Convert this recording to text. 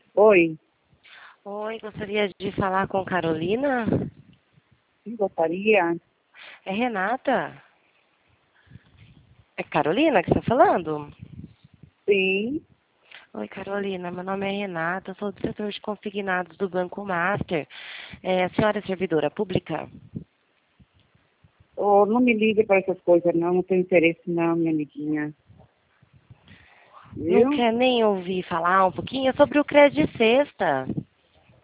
Oi, Oi, gostaria de falar com Carolina. sim, gostaria? É Renata? É Carolina que está falando? Sim. Oi, Carolina, meu nome é Renata, eu sou do setor de consignados do Banco Master. A senhora é servidora pública? Oh, não me ligue para essas coisas, não. Não tenho interesse, não, minha amiguinha. Não Viu? quer nem ouvir falar um pouquinho sobre o Crédito Sexta?